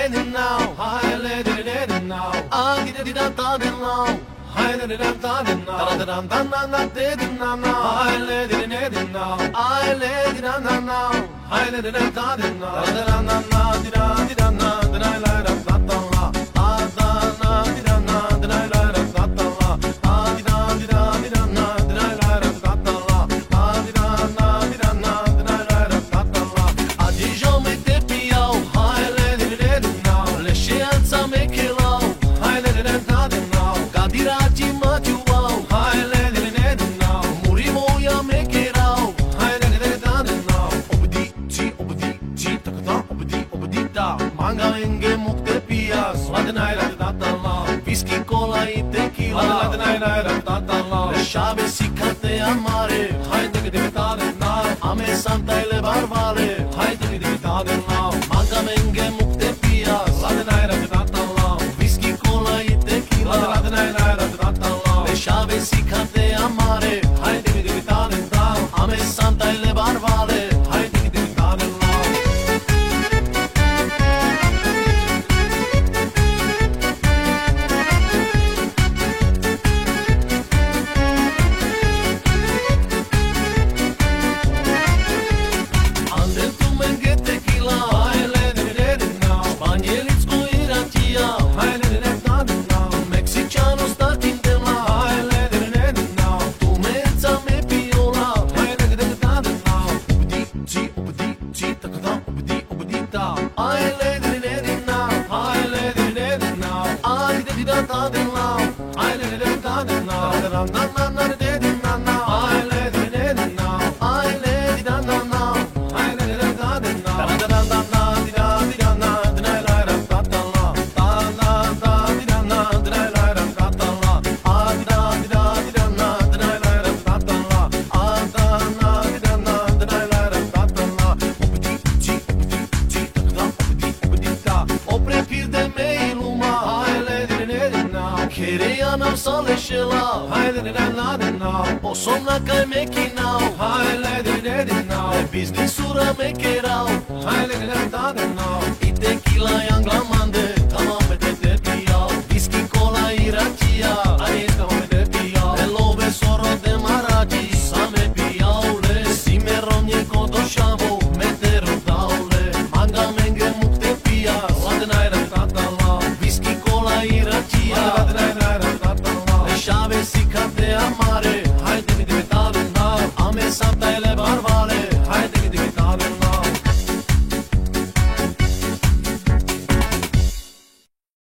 now. Hi, lady, now. I get it out now. Hi, lady, now. Hi, lady, now. I lady, now. Hi, lady, Whisky, cola y tequila. Le șabe si carte amare. Hai de tare na. Ame santa le barbale. Hai de tare na. Manga menge mukte pias. Whisky, cola y tequila. Le șabe si carte amare. Hai de tare na. Ame santa le barbale. Hai de tare na. O somna că me chinau. Hai, lady, now. Business-ura me cherau.